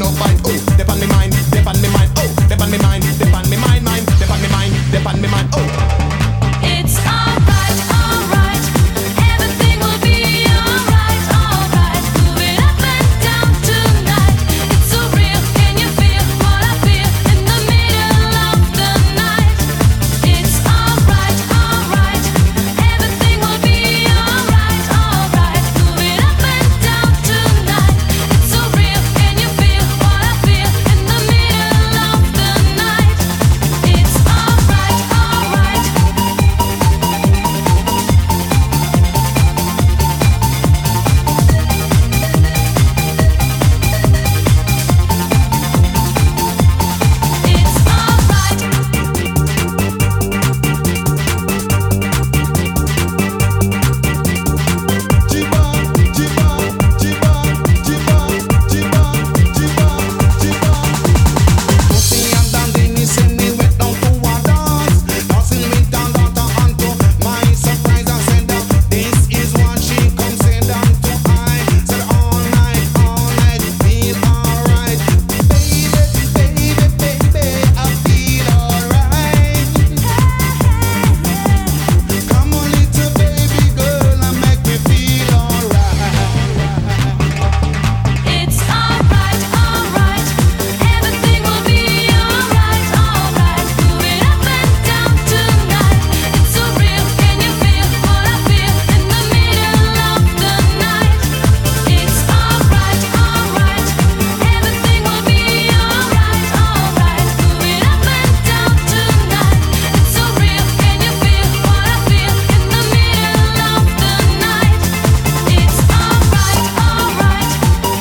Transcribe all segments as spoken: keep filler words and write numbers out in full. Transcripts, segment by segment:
no fight. Oh, dip on me mind, dip on me mind. Oh, dip on me mind, dip on me mind, mind. Dip on me mind, dip on me mind. Oh. It's alright, alright. Everything will be alright, alright. Move it up and down tonight. It's so real. Can you feel what I feel in the middle of the night? It's alright, alright. Everything will be alright, alright. Move it up and down tonight. It's so real. Can you feel what I feel in the middle of the night? It's alright, alright. It's alright. It's alright, alright. Everything will be alright, alright. Move it up and down tonight. It's so real. Can you feel what I feel in the middle of the night? It's alright, alright. Everything will be alright, alright. Move it up and down tonight. It's so real. Can you feel what I feel in the middle of the night? It's alright, alright.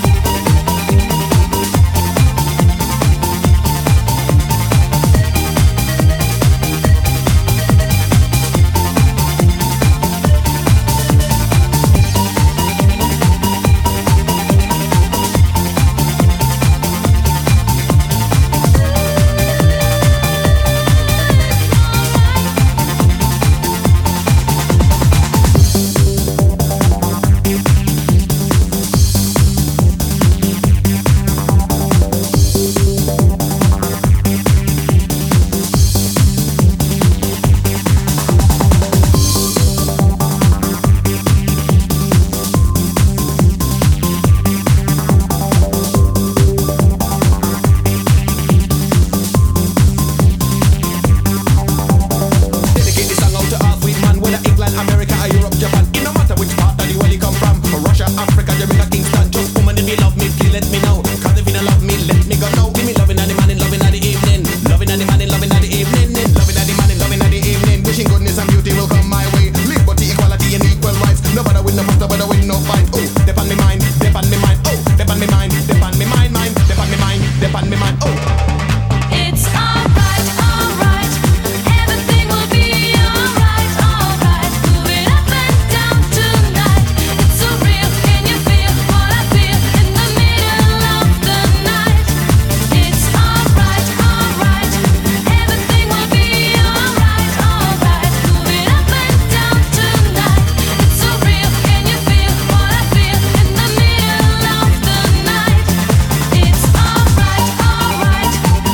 Dedicate this song out to all sweet man, whether England, America, or Europe, Japan. It no matter which part of the world you come from. From Russia, Africa, Jamaica, Kingston. Just woman, if you love me, please let me know. Cause if you don't love me, let me go now. Give me loving at the morning, loving at the evening. Loving at the morning, loving at the evening. Loving at the morning, loving at the evening. Wishing goodness and beauty will come my way. Liberty, equality, and equal rights. No bother with no matter, bother with no fight. Oh, dip on me mind, dip on me mind. Oh, dip on me mind, dip on me mind, mind. Dip on me mind, dip on me mind. Oh. It's alright, alright. Everything will be alright, alright. Move it up and down tonight. It's so real. Can you feel what I feel in the middle of the night? It's alright, alright. Everything will be alright, alright. Move it up and down tonight. It's so real. Can you feel what I feel in the middle of the night? It's alright, alright.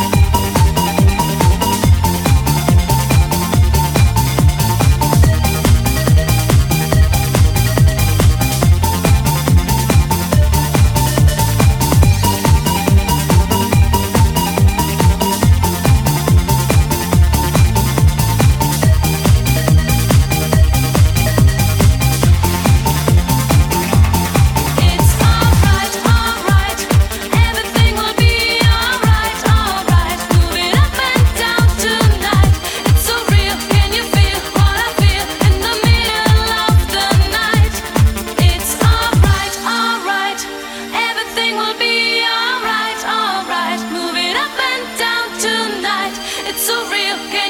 It's alright, alright. Everything will be alright, alright. Move it up and down tonight. It's so real. Can you feel what I feel in the middle of the night? It's alright, alright. Everything will be alright, alright. Move it up and down tonight. It's so real. Can